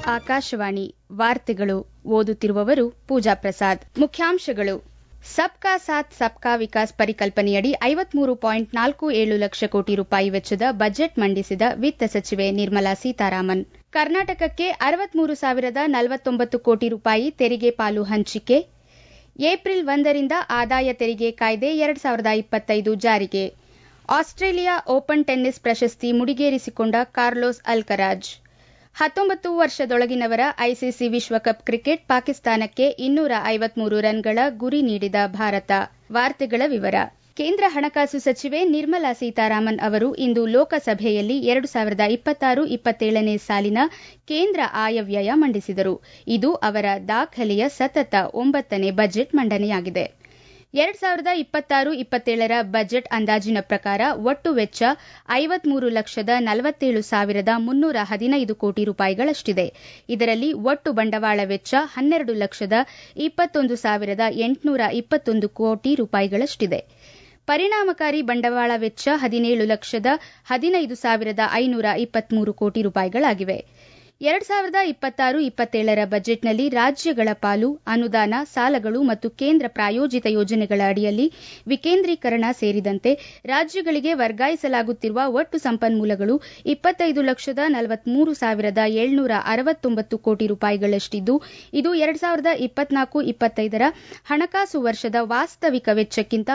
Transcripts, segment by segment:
ಆಕಾಶವಾಣಿ ವಾರ್ತೆಗಳು ಓದುತ್ತಿರುವವರು ಪೂಜಾ ಪ್ರಸಾದ್. ಮುಖ್ಯಾಂಶಗಳು. ಸಬ್ಕಾ ಸಾಥ್ ಸಬ್ಕಾ ವಿಕಾಸ್ ಪರಿಕಲ್ಪನೆಯಡಿ 53.47 ಲಕ್ಷ ಕೋಟಿ ರೂಪಾಯಿ ವೆಚ್ಚದ ಬಜೆಟ್ ಮಂಡಿಸಿದ ವಿತ್ತ ಸಚಿವೆ ನಿರ್ಮಲಾ ಸೀತಾರಾಮನ್. ಕರ್ನಾಟಕಕ್ಕೆ 63,049 ಕೋಟಿ ರೂಪಾಯಿ ತೆರಿಗೆ ಪಾಲು ಹಂಚಿಕೆ. ಏಪ್ರಿಲ್ 1ರಿಂದ ಆದಾಯ ತೆರಿಗೆ ಕಾಯ್ದೆ 2025 ಜಾರಿಗೆ. ಆಸ್ಟ್ರೇಲಿಯಾ ಓಪನ್ ಟೆನ್ನಿಸ್ ಪ್ರಶಸ್ತಿ ಮುಡಿಗೇರಿಸಿಕೊಂಡ ಕಾರ್ಲೋಸ್ ಅಲ್ಕರಾಜ್. 19 ವರ್ಷದೊಳಗಿನವರ ಐಸಿಸಿ ವಿಶ್ವಕಪ್ ಕ್ರಿಕೆಟ್ ಪಾಕಿಸ್ತಾನಕ್ಕೆ 253 ರನ್ಗಳ ಗುರಿ ನೀಡಿದ ಭಾರತ. ವಾರ್ತೆಗಳ ವಿವರ. ಕೇಂದ್ರ ಹಣಕಾಸು ಸಚಿವೆ ನಿರ್ಮಲಾ ಸೀತಾರಾಮನ್ ಅವರು ಇಂದು ಲೋಕಸಭೆಯಲ್ಲಿ 2026-27ನೇ ಸಾಲಿನ ಕೇಂದ್ರ ಆಯವ್ಯಯ ಮಂಡಿಸಿದರು. ಇದು ಅವರ ದಾಖಲೆಯ ಸತತ 9ನೇ ಬಜೆಟ್ ಮಂಡನೆಯಾಗಿದೆ. 2026-27ರ ಬಜೆಟ್ ಅಂದಾಜಿನ ಪ್ರಕಾರ ಒಟ್ಟು ವೆಚ್ಚ 53,47,315 ಕೋಟಿ ರೂಪಾಯಿಗಳಷ್ಟಿದೆ. ಇದರಲ್ಲಿ ಒಟ್ಟು ಬಂಡವಾಳ ವೆಚ್ಚ 12,21,821 ಕೋಟಿ ರೂಪಾಯಿಗಳಷ್ಟಿದೆ. ಪರಿಣಾಮಕಾರಿ ಬಂಡವಾಳ ವೆಚ್ಚ 17,15,523 ಕೋಟಿ ರೂಪಾಯಿಗಳಾಗಿವೆ. 2026-27ರ ಬಜೆಟ್ನಲ್ಲಿ ರಾಜ್ಯಗಳ ಪಾಲು, ಅನುದಾನ, ಸಾಲಗಳು ಮತ್ತು ಕೇಂದ್ರ ಪ್ರಾಯೋಜಿತ ಯೋಜನೆಗಳ ಅಡಿಯಲ್ಲಿ ವಿಕೇಂದ್ರೀಕರಣ ಸೇರಿದಂತೆ ರಾಜ್ಯಗಳಿಗೆ ವರ್ಗಾಯಿಸಲಾಗುತ್ತಿರುವ ಒಟ್ಟು ಸಂಪನ್ಮೂಲಗಳು 25,43,769 ಕೋಟಿ ರೂಪಾಯಿಗಳಷ್ಟಿದ್ದು, ಇದು 2024-25ರ ಹಣಕಾಸು ವರ್ಷದ ವಾಸ್ತವಿಕ ವೆಚ್ಚಕ್ಕಿಂತ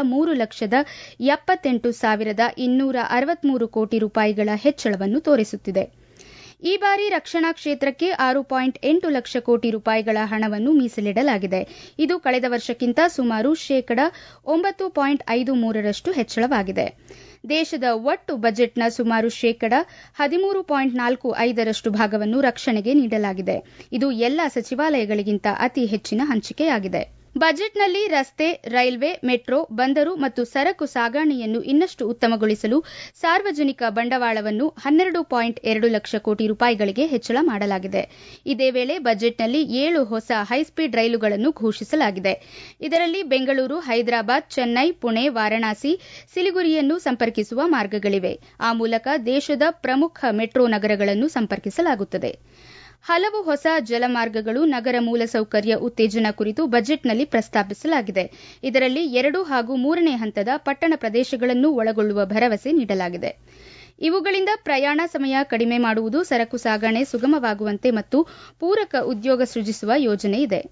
3,78,263 ಕೋಟಿ ರೂಪಾಯಿಗಳ ಹೆಚ್ಚಳವನ್ನು ತೋರಿಸುತ್ತಿದೆ. ಈ ಬಾರಿ ರಕ್ಷಣಾ ಕ್ಷೇತ್ರಕ್ಕೆ 6.8 ಲಕ್ಷ ಕೋಟಿ ರೂಪಾಯಿಗಳ ಹಣವನ್ನು ಮೀಸಲಿಡಲಾಗಿದೆ. ಇದು ಕಳೆದ ವರ್ಷಕ್ಕಿಂತ ಸುಮಾರು 9.53% ಹೆಚ್ಚಳವಾಗಿದೆ. ದೇಶದ ಒಟ್ಟು ಬಜೆಟ್ನ ಸುಮಾರು 13.45% ಭಾಗವನ್ನು ರಕ್ಷಣೆಗೆ ನೀಡಲಾಗಿದೆ. ಇದು ಎಲ್ಲಾ ಸಚಿವಾಲಯಗಳಿಗಿಂತ ಅತಿ ಹೆಚ್ಚಿನ ಹಂಚಿಕೆಯಾಗಿದೆ. ಬಜೆಟ್ನಲ್ಲಿ ರಸ್ತೆ, ರೈಲ್ವೆ, ಮೆಟ್ರೋ, ಬಂದರು ಮತ್ತು ಸರಕು ಸಾಗಣೆಯನ್ನು ಇನ್ನಷ್ಟು ಉತ್ತಮಗೊಳಿಸಲು ಸಾರ್ವಜನಿಕ ಬಂಡವಾಳವನ್ನು 12.2 ಲಕ್ಷ ಕೋಟಿ ರೂಪಾಯಿಗಳಿಗೆ ಹೆಚ್ಚಳ ಮಾಡಲಾಗಿದೆ. ಇದೇ ವೇಳೆ ಬಜೆಟ್ನಲ್ಲಿ 7 ಹೊಸ ಹೈಸ್ಪೀಡ್ ರೈಲುಗಳನ್ನು ಘೋಷಿಸಲಾಗಿದೆ. ಇದರಲ್ಲಿ ಬೆಂಗಳೂರು, ಹೈದರಾಬಾದ್, ಚೆನ್ನೈ, ಪುಣೆ, ವಾರಾಣಸಿ, ಸಿಲಿಗುರಿಯನ್ನು ಸಂಪರ್ಕಿಸುವ ಮಾರ್ಗಗಳಿವೆ. ಆ ಮೂಲಕ ದೇಶದ ಪ್ರಮುಖ ಮೆಟ್ರೋ ನಗರಗಳನ್ನು ಸಂಪರ್ಕಿಸಲಾಗುತ್ತದೆ. ಹಲವು ಹೊಸ ಜಲಮಾರ್ಗಗಳು, ನಗರ ಮೂಲಸೌಕರ್ಯ ಉತ್ತೇಜನ ಕುರಿತು ಬಜೆಟ್ನಲ್ಲಿ ಪ್ರಸ್ತಾಪಿಸಲಾಗಿದೆ. ಇದರಲ್ಲಿ 2 ಹಾಗೂ 3ನೇ ಹಂತದ ಪಟ್ಟಣ ಪ್ರದೇಶಗಳನ್ನು ಒಳಗೊಳ್ಳುವ ಭರವಸೆ ನೀಡಲಾಗಿದೆ. ಇವುಗಳಿಂದ ಪ್ರಯಾಣ ಸಮಯ ಕಡಿಮೆ ಮಾಡುವುದು, ಸರಕು ಸಾಗಣೆ ಸುಗಮವಾಗುವಂತೆ ಮತ್ತು ಪೂರಕ ಉದ್ಯೋಗ ಸೃಜಿಸುವ ಯೋಜನೆ ಇದೆ.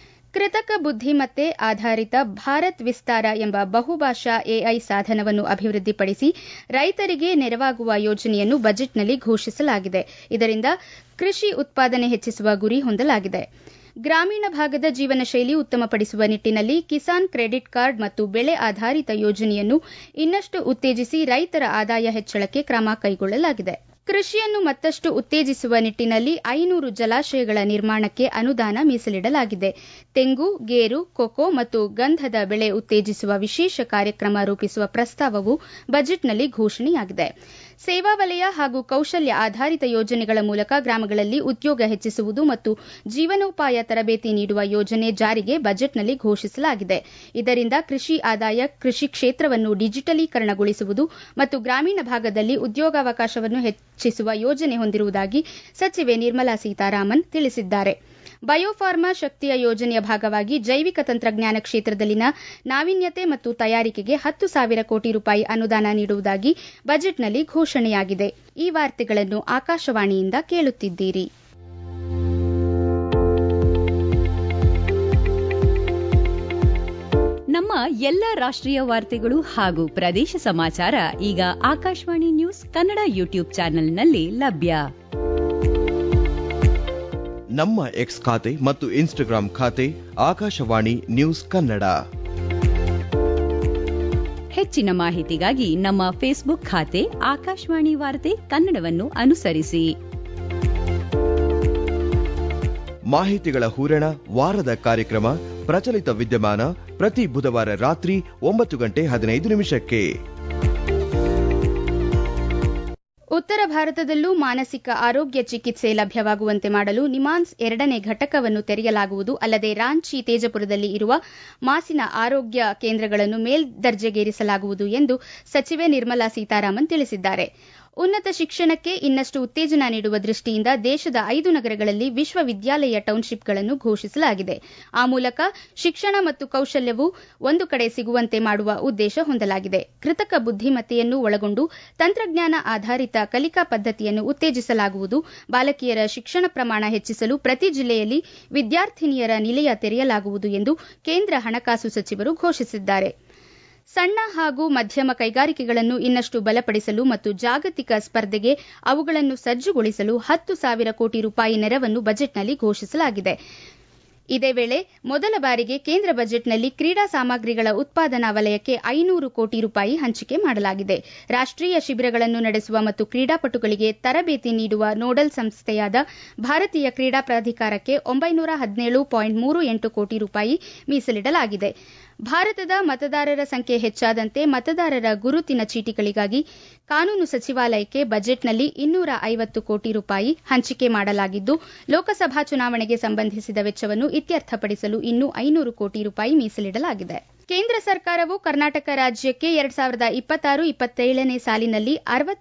ಕೃತಕ ಬುದ್ಧಿಮತ್ತೆ ಆಧಾರಿತ ಭಾರತ್ ವಿಸ್ತಾರ ಎಂಬ ಬಹುಭಾಷಾ ಎಐ ಸಾಧನವನ್ನು ಅಭಿವೃದ್ಧಿಪಡಿಸಿ ರೈತರಿಗೆ ನೆರವಾಗುವ ಯೋಜನೆಯನ್ನು ಬಜೆಟ್ನಲ್ಲಿ ಘೋಷಿಸಲಾಗಿದೆ. ಇದರಿಂದ ಕೃಷಿ ಉತ್ಪಾದನೆ ಹೆಚ್ಚಿಸುವ ಗುರಿ ಹೊಂದಲಾಗಿದೆ. ಗ್ರಾಮೀಣ ಭಾಗದ ಜೀವನ ಶೈಲಿ ಉತ್ತಮಪಡಿಸುವ ನಿಟ್ಟಿನಲ್ಲಿ ಕಿಸಾನ್ ಕ್ರೆಡಿಟ್ ಕಾರ್ಡ್ ಮತ್ತು ಬೆಳೆ ಆಧಾರಿತ ಯೋಜನೆಯನ್ನು ಇನ್ನಷ್ಟು ಉತ್ತೇಜಿಸಿ ರೈತರ ಆದಾಯ ಹೆಚ್ಚಳಕ್ಕೆ ಕ್ರಮ ಕೈಗೊಳ್ಳಲಾಗಿದೆ. ಕೃಷಿಯನ್ನು ಮತ್ತಷ್ಟು ಉತ್ತೇಜಿಸುವ ನಿಟ್ಟಿನಲ್ಲಿ 500 ಜಲಾಶಯಗಳ ನಿರ್ಮಾಣಕ್ಕೆ ಅನುದಾನ ಮೀಸಲಿಡಲಾಗಿದೆ. ತೆಂಗು, ಗೇರು, ಕೊಕೊ ಮತ್ತು ಗಂಧದ ಬೆಳೆ ಉತ್ತೇಜಿಸುವ ವಿಶೇಷ ಕಾರ್ಯಕ್ರಮ ರೂಪಿಸುವ ಪ್ರಸ್ತಾವವು ಬಜೆಟ್ನಲ್ಲಿ ಘೋಷಣೆಯಾಗಿದೆ. ಸೇವಾ ವಲಯ ಹಾಗೂ ಕೌಶಲ್ಯ ಆಧಾರಿತ ಯೋಜನೆಗಳ ಮೂಲಕ ಗ್ರಾಮಗಳಲ್ಲಿ ಉದ್ಯೋಗ ಹೆಚ್ಚಿಸುವುದು ಮತ್ತು ಜೀವನೋಪಾಯ ತರಬೇತಿ ನೀಡುವ ಯೋಜನೆ ಜಾರಿಗೆ ಬಜೆಟ್ನಲ್ಲಿ ಘೋಷಿಸಲಾಗಿದೆ. ಇದರಿಂದ ಕೃಷಿ ಆದಾಯ, ಕೃಷಿ ಕ್ಷೇತ್ರವನ್ನು ಡಿಜಿಟಲೀಕರಣಗೊಳಿಸುವುದು ಮತ್ತು ಗ್ರಾಮೀಣ ಭಾಗದಲ್ಲಿ ಉದ್ಯೋಗಾವಕಾಶವನ್ನು ಹೆಚ್ಚಿಸುವ ಯೋಜನೆ ಹೊಂದಿರುವುದಾಗಿ ಸಚಿವೆ ನಿರ್ಮಲಾ ಸೀತಾರಾಮನ್ ತಿಳಿಸಿದ್ದಾರೆ. ಬಯೋಫಾರ್ಮಾ ಶಕ್ತಿಯ ಯೋಜನೆಯ ಭಾಗವಾಗಿ ಜೈವಿಕ ತಂತ್ರಜ್ಞಾನ ಕ್ಷೇತ್ರದಲ್ಲಿನ ನಾವೀನ್ಯತೆ ಮತ್ತು ತಯಾರಿಕೆಗೆ 10,000 ಕೋಟಿ ರೂಪಾಯಿ ಅನುದಾನ ನೀಡುವುದಾಗಿ ಬಜೆಟ್ನಲ್ಲಿ ಘೋಷಣೆಯಾಗಿದೆ. ಈ ವಾರ್ತೆಗಳನ್ನು ಆಕಾಶವಾಣಿಯಿಂದ ಕೇಳುತ್ತಿದ್ದೀರಿ. ನಮ್ಮ ಎಲ್ಲ ರಾಷ್ಟ್ರೀಯ ವಾರ್ತೆಗಳು ಹಾಗೂ ಪ್ರದೇಶ ಸಮಾಚಾರ ಈಗ ಆಕಾಶವಾಣಿ ನ್ಯೂಸ್ ಕನ್ನಡ ಯೂಟ್ಯೂಬ್ ಚಾನೆಲ್ನಲ್ಲಿ ಲಭ್ಯ. ನಮ್ಮ ಎಕ್ಸ್ ಖಾತೆ ಮತ್ತು ಇನ್ಸ್ಟಾಗ್ರಾಂ ಖಾತೆ ಆಕಾಶವಾಣಿ ನ್ಯೂಸ್ ಕನ್ನಡ. ಹೆಚ್ಚಿನ ಮಾಹಿತಿಗಾಗಿ ನಮ್ಮ ಫೇಸ್ಬುಕ್ ಖಾತೆ ಆಕಾಶವಾಣಿ ವಾರ್ತೆ ಕನ್ನಡವನ್ನು ಅನುಸರಿಸಿ. ಮಾಹಿತಿಗಳ ಹೂರಣ, ವಾರದ ಕಾರ್ಯಕ್ರಮ, ಪ್ರಚಲಿತ ವಿದ್ಯಮಾನ ಪ್ರತಿ ಬುಧವಾರ ರಾತ್ರಿ 9:15 ಉತ್ತರ ಭಾರತದಲ್ಲೂ ಮಾನಸಿಕ ಆರೋಗ್ಯ ಚಿಕಿತ್ಸೆ ಲಭ್ಯವಾಗುವಂತೆ ಮಾಡಲು ನಿಮಾನ್ಸ್ 2ನೇ ಘಟಕವನ್ನು ತೆರೆಯಲಾಗುವುದು. ಅಲ್ಲದೆ ರಾಂಚಿ, ತೇಜಪುರದಲ್ಲಿ ಇರುವ ಮಾಸಿನ ಆರೋಗ್ಯ ಕೇಂದ್ರಗಳನ್ನು ಮೇಲ್ದರ್ಜೆಗೇರಿಸಲಾಗುವುದು ಎಂದು ಸಚಿವೆ ನಿರ್ಮಲಾ ಸೀತಾರಾಮನ್ ತಿಳಿಸಿದ್ದಾರೆ. ಉನ್ನತ ಶಿಕ್ಷಣಕ್ಕೆ ಇನ್ನಷ್ಟು ಉತ್ತೇಜನ ನೀಡುವ ದೃಷ್ಟಿಯಿಂದ ದೇಶದ 5 ನಗರಗಳಲ್ಲಿ ವಿಶ್ವವಿದ್ಯಾಲಯ ಟೌನ್ಶಿಪ್ಗಳನ್ನು ಘೋಷಿಸಲಾಗಿದೆ. ಆ ಮೂಲಕ ಶಿಕ್ಷಣ ಮತ್ತು ಕೌಶಲ್ಯವು ಒಂದು ಕಡೆ ಸಿಗುವಂತೆ ಮಾಡುವ ಉದ್ದೇಶ ಹೊಂದಲಾಗಿದೆ. ಕೃತಕ ಬುದ್ಧಿಮತ್ತೆಯನ್ನು ಒಳಗೊಂಡು ತಂತ್ರಜ್ಞಾನ ಆಧಾರಿತ ಕಲಿಕಾ ಪದ್ಧತಿಯನ್ನು ಉತ್ತೇಜಿಸಲಾಗುವುದು. ಬಾಲಕಿಯರ ಶಿಕ್ಷಣ ಪ್ರಮಾಣ ಹೆಚ್ಚಿಸಲು ಪ್ರತಿ ಜಿಲ್ಲೆಯಲ್ಲಿ ವಿದ್ಯಾರ್ಥಿನಿಯರ ನಿಲಯ ತೆರೆಯಲಾಗುವುದು ಎಂದು ಕೇಂದ್ರ ಹಣಕಾಸು ಸಚಿವರು ಘೋಷಿಸಿದ್ದಾರೆ. ಸಣ್ಣ ಹಾಗೂ ಮಧ್ಯಮ ಕೈಗಾರಿಕೆಗಳನ್ನು ಇನ್ನಷ್ಟು ಬಲಪಡಿಸಲು ಮತ್ತು ಜಾಗತಿಕ ಸ್ಪರ್ಧೆಗೆ ಅವುಗಳನ್ನು ಸಜ್ಜುಗೊಳಿಸಲು 10,000 ಕೋಟಿ ರೂಪಾಯಿ ನೆರವನ್ನು ಬಜೆಟ್ನಲ್ಲಿ ಘೋಷಿಸಲಾಗಿದೆ. ಇದೇ ವೇಳೆ ಮೊದಲ ಬಾರಿಗೆ ಕೇಂದ್ರ ಬಜೆಟ್ನಲ್ಲಿ ಕ್ರೀಡಾ ಸಾಮಗ್ರಿಗಳ ಉತ್ಪಾದನಾ ವಲಯಕ್ಕೆ 500 ಕೋಟಿ ರೂಪಾಯಿ ಹಂಚಿಕೆ ಮಾಡಲಾಗಿದೆ. ರಾಷ್ಟೀಯ ಶಿಬಿರಗಳನ್ನು ನಡೆಸುವ ಮತ್ತು ಕ್ರೀಡಾಪಟುಗಳಿಗೆ ತರಬೇತಿ ನೀಡುವ ನೋಡಲ್ ಸಂಸ್ಥೆಯಾದ ಭಾರತೀಯ ಕ್ರೀಡಾ ಪ್ರಾಧಿಕಾರಕ್ಕೆ 917.38 ಕೋಟಿ ರೂಪಾಯಿ ಮೀಸಲಿಡಲಾಗಿದೆ. ಭಾರತದ ಮತದಾರರ ಸಂಖ್ಯೆ ಹೆಚ್ಚಾದಂತೆ ಮತದಾರರ ಗುರುತಿನ ಚೀಟಿಗಳಿಗಾಗಿ ಕಾನೂನು ಸಚಿವಾಲಯಕ್ಕೆ ಬಜೆಟ್ನಲ್ಲಿ 250 ಕೋಟಿ ರೂಪಾಯಿ ಹಂಚಿಕೆ ಮಾಡಲಾಗಿದ್ದು, ಲೋಕಸಭಾ ಚುನಾವಣೆಗೆ ಸಂಬಂಧಿಸಿದ ವೆಚ್ಚವನ್ನು ಇತ್ಯರ್ಥಪಡಿಸಲು ಇನ್ನೂ 500 ಕೋಟಿ ರೂಪಾಯಿ ಮೀಸಲಿಡಲಾಗಿದೆ. ಕೇಂದ್ರ ಸರ್ಕಾರವು ಕರ್ನಾಟಕ ರಾಜ್ಯಕ್ಕೆ 2026-27ನೇ ಸಾಲಿನಲ್ಲಿ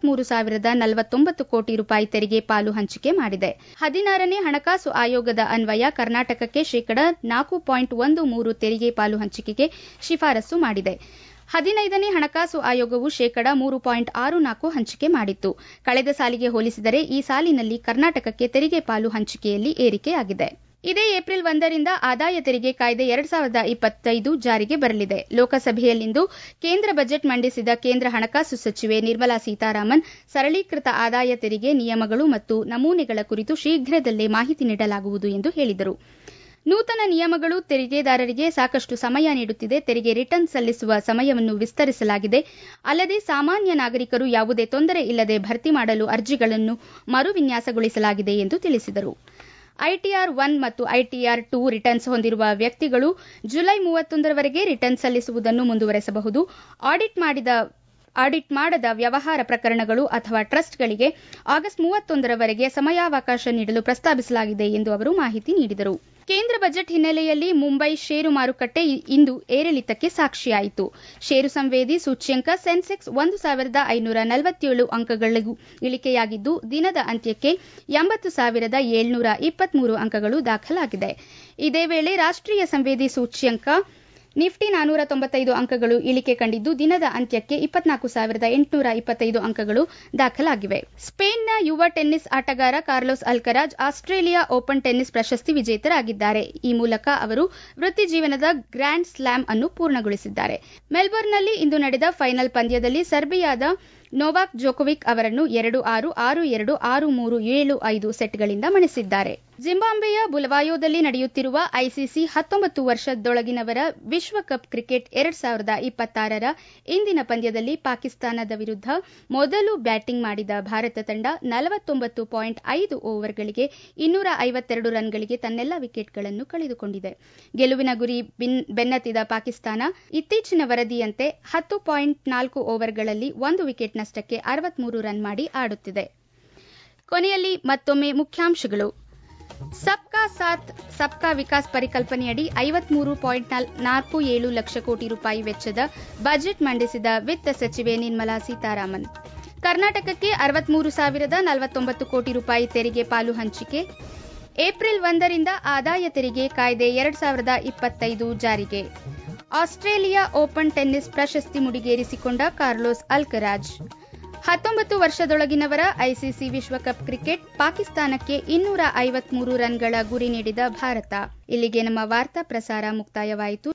63,049 ಕೋಟಿ ರೂಪಾಯಿ ತೆರಿಗೆ ಪಾಲು ಹಂಚಿಕೆ ಮಾಡಿದೆ. 16ನೇ ಹಣಕಾಸು ಆಯೋಗದ ಅನ್ವಯ ಕರ್ನಾಟಕಕ್ಕೆ ಶೇಕಡಾ 4.13 ತೆರಿಗೆ ಪಾಲು ಹಂಚಿಕೆಗೆ ಶಿಫಾರಸು ಮಾಡಿದೆ. 15ನೇ ಹಣಕಾಸು ಆಯೋಗವು ಶೇಕಡಾ 3.64 ಹಂಚಿಕೆ ಮಾಡಿತ್ತು. ಕಳೆದ ಸಾಲಿಗೆ ಹೋಲಿಸಿದರೆ ಈ ಸಾಲಿನಲ್ಲಿ ಕರ್ನಾಟಕಕ್ಕೆ ತೆರಿಗೆ ಪಾಲು ಹಂಚಿಕೆಯಲ್ಲಿ ಏರಿಕೆಯಾಗಿದೆ. ಇದೇ ಏಪ್ರಿಲ್ 1ರಿಂದ ಆದಾಯ ತೆರಿಗೆ ಕಾಯ್ದೆ 2025 ಜಾರಿಗೆ ಬರಲಿದೆ. ಲೋಕಸಭೆಯಲ್ಲಿಂದು ಕೇಂದ್ರ ಬಜೆಟ್ ಮಂಡಿಸಿದ ಕೇಂದ್ರ ಹಣಕಾಸು ಸಚಿವೆ ನಿರ್ಮಲಾ ಸೀತಾರಾಮನ್ ಸರಳೀಕೃತ ಆದಾಯ ತೆರಿಗೆ ನಿಯಮಗಳು ಮತ್ತು ನಮೂನೆಗಳ ಕುರಿತು ಶೀಘ್ರದಲ್ಲೇ ಮಾಹಿತಿ ನೀಡಲಾಗುವುದು ಎಂದು ಹೇಳಿದರು. ನೂತನ ನಿಯಮಗಳು ತೆರಿಗೆದಾರರಿಗೆ ಸಾಕಷ್ಟು ಸಮಯ ನೀಡುತ್ತಿದೆ. ತೆರಿಗೆ ರಿಟರ್ನ್ ಸಲ್ಲಿಸುವ ಸಮಯವನ್ನು ವಿಸ್ತರಿಸಲಾಗಿದೆ. ಅಲ್ಲದೆ ಸಾಮಾನ್ಯ ನಾಗರಿಕರು ಯಾವುದೇ ತೊಂದರೆ ಇಲ್ಲದೆ ಭರ್ತಿ ಮಾಡಲು ಅರ್ಜಿಗಳನ್ನು ಮರುವಿನ್ಯಾಸಗೊಳಿಸಲಾಗಿದೆ ಎಂದು ತಿಳಿಸಿದರು. ಐಟಿಆರ್ 1 ಮತ್ತು ಐಟಿಆರ್ 2 ರಿಟರ್ನ್ಸ್ ಹೊಂದಿರುವ ವ್ಯಕ್ತಿಗಳು ಜುಲೈ 31ರವರೆಗೆ ರಿಟರ್ನ್ ಸಲ್ಲಿಸುವುದನ್ನು ಮುಂದುವರೆಸಬಹುದು. ಆಡಿಟ್ ಮಾಡದ ವ್ಯವಹಾರ ಪ್ರಕರಣಗಳು ಅಥವಾ ಟ್ರಸ್ಟ್ಗಳಿಗೆ ಆಗಸ್ಟ್ 31ರವರೆಗೆ ಸಮಯಾವಕಾಶ ನೀಡಲು ಪ್ರಸ್ತಾವಿಸಲಾಗಿದೆ ಎಂದು ಅವರು ಮಾಹಿತಿ ನೀಡಿದರು. ಕೇಂದ್ರ ಬಜೆಟ್ ಹಿನ್ನೆಲೆಯಲ್ಲಿ ಮುಂಬೈ ಷೇರು ಮಾರುಕಟ್ಟೆ ಇಂದು ಏರಿಳಿತಕ್ಕೆ ಸಾಕ್ಷಿಯಾಯಿತು. ಷೇರು ಸಂವೇದಿ ಸೂಚ್ಯಂಕ ಸೆನ್ಸೆಕ್ಸ್ 1,547 ಅಂಕಗಳಿಗೂ ಇಳಿಕೆಯಾಗಿದ್ದು, ದಿನದ ಅಂತ್ಯಕ್ಕೆ 80,723 ಅಂಕಗಳು ದಾಖಲಾಗಿದೆ. ಇದೇ ವೇಳೆ ರಾಷ್ಟೀಯ ಸಂವೇದಿ ಸೂಚ್ಯಂಕ ನಿಫ್ಟಿ 495 ಅಂಕಗಳು ಇಳಿಕೆ ಕಂಡಿದ್ದು, ದಿನದ ಅಂತ್ಯಕ್ಕೆ 24,825 ಅಂಕಗಳು ದಾಖಲಾಗಿವೆ. ಸ್ಪೇನ್ನ ಯುವ ಟೆನ್ನಿಸ್ ಆಟಗಾರ Carlos Alcaraz Australia open tennis ಪ್ರಶಸ್ತಿ ವಿಜೇತರಾಗಿದ್ದಾರೆ. ಈ ಮೂಲಕ ಅವರು ವೃತ್ತಿಜೀವನದ ಗ್ರ್ಯಾಂಡ್ ಸ್ಲಾಮ್ ಅನ್ನು ಪೂರ್ಣಗೊಳಿಸಿದ್ದಾರೆ. ಮೆಲ್ಬೋರ್ನ್ನಲ್ಲಿ ಇಂದು ನಡೆದ ಫೈನಲ್ ಪಂದ್ಯದಲ್ಲಿ ಸರ್ಬಿಯಾದ ನೊವಾಕ್ ಜೊಕೋವಿಕ್ ಅವರನ್ನು 2-6, 6-2, 6-3, 7-5 ಸೆಟ್ಗಳಿಂದ ಮಣಿಸಿದ್ದಾರೆ. ಜಿಂಬಾಬ್ವೆಯ ಬುಲವಾಯೋದಲ್ಲಿ ನಡೆಯುತ್ತಿರುವ ಐಸಿಸಿ 19 ವರ್ಷದೊಳಗಿನವರ ವಿಶ್ವಕಪ್ ಕ್ರಿಕೆಟ್ 2026ರ ಇಂದಿನ ಪಂದ್ಯದಲ್ಲಿ ಪಾಕಿಸ್ತಾನದ ವಿರುದ್ಧ ಮೊದಲು ಬ್ಯಾಟಿಂಗ್ ಮಾಡಿದ ಭಾರತ ತಂಡ 49.5 ಓವರ್ಗಳಿಗೆ 252 ರನ್ಗಳಿಗೆ ತನ್ನೆಲ್ಲ ವಿಕೆಟ್ಗಳನ್ನು ಕಳೆದುಕೊಂಡಿದೆ. ಗೆಲುವಿನ ಗುರಿ ಬೆನ್ನತ್ತಿದ ಪಾಕಿಸ್ತಾನ ಇತ್ತೀಚಿನ ವರದಿಯಂತೆ 10.4 ಓವರ್ಗಳಲ್ಲಿ 1 ವಿಕೆಟ್ ನಷ್ಟಕ್ಕೆ 63 ರನ್ ಮಾಡಿ ಆಡುತ್ತಿದೆ. ಕೊನೆಯಲ್ಲಿ ಮತ್ತೊಮ್ಮೆ ಮುಖ್ಯಾಂಶಗಳು. ಸಬ್ಕಾ ಸಾಥ್ ಸಬ್ಕಾ ವಿಕಾಸ್ ಪರಿಕಲ್ಪನೆಯಡಿ 53.47 ಲಕ್ಷ ಕೋಟಿ ರೂಪಾಯಿ ವೆಚ್ಚದ ಬಜೆಟ್ ಮಂಡಿಸಿದ ವಿತ್ತ ಸಚಿವೆ ನಿರ್ಮಲಾ ಸೀತಾರಾಮನ್. ಕರ್ನಾಟಕಕ್ಕೆ 63,049 ಕೋಟಿ ರೂಪಾಯಿ ತೆರಿಗೆ ಪಾಲು ಹಂಚಿಕೆ. ಏಪ್ರಿಲ್ 1ರಿಂದ ಆದಾಯ ತೆರಿಗೆ ಕಾಯ್ದೆ 2025 ಜಾರಿಗೆ. ಆಸ್ಟ್ರೇಲಿಯಾ ಓಪನ್ ಟೆನ್ನಿಸ್ ಪ್ರಶಸ್ತಿ ಮುಡಿಗೇರಿಸಿಕೊಂಡ ಕಾರ್ಲೋಸ್ ಅಲ್ಕರಾಜ್. 19 ವರ್ಷದೊಳಗಿನವರ ಐಸಿಸಿ ವಿಶ್ವಕಪ್ ಕ್ರಿಕೆಟ್, ಪಾಕಿಸ್ತಾನಕ್ಕೆ 253 ರನ್ಗಳ ಗುರಿ ನೀಡಿದ ಭಾರತ. ಇಲ್ಲಿಗೆ ನಮ್ಮ ವಾರ್ತಾ ಪ್ರಸಾರ ಮುಕ್ತಾಯವಾಯಿತು.